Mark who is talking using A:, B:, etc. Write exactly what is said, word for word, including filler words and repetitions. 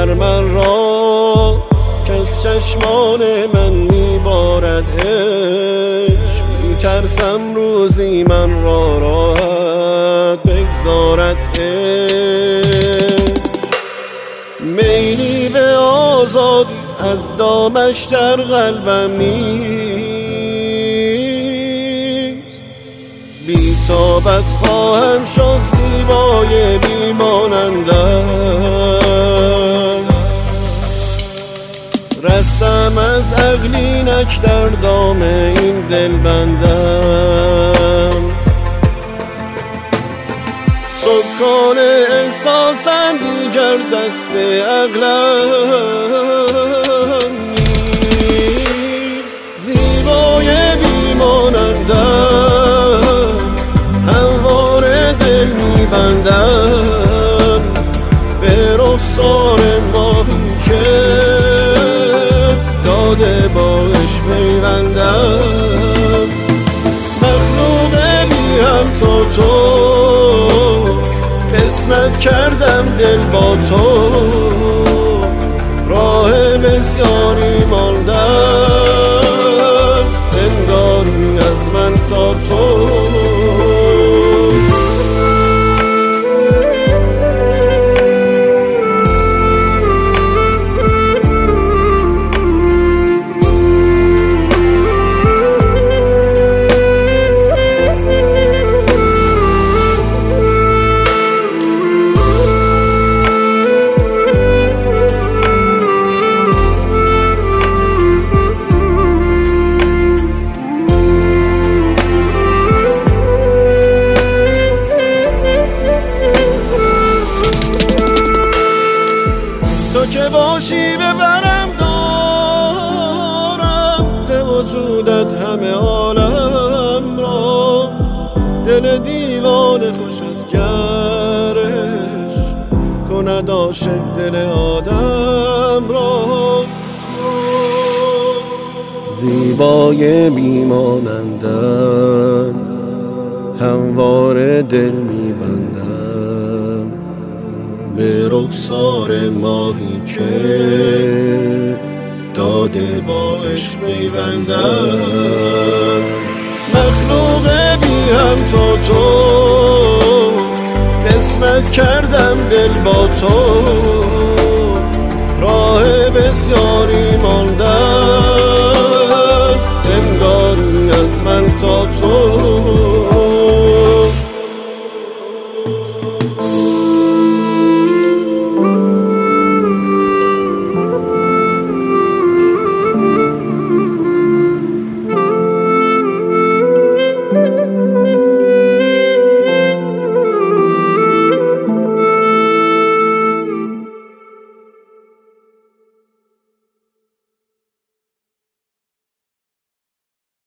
A: در من را کس چشمان من میبارد عشق، میترسم روزی من را راحت بگذارد عشق. میلی به آزادی از دامش در قلبم نیست، بی تابت خواهم شد زیبای بیمانندم. رستم از عقلینک در دام این دل بندم، سکان احساسم دیگر دست عقلم نیست. زیبای بیمانندم همواره دل میبندم به رخسار ماهی که داده باش پیوندم. مخلوق بیم تا تو قسمت کردم دل با تو، راه بسیاری مانده است انگاری از من تا تو. تو که باشی ببرم دارم ز وجودت همه عالم را، دل دیوانه خوش از گرش کند عاشق دل آدم را. زیبای بیمانندم همواره دل میبندم به رخسار ماهی که داده با عشق پیوندم. مخلوق بیم تا تو قسمت کردم دل با تو، راه بسیاری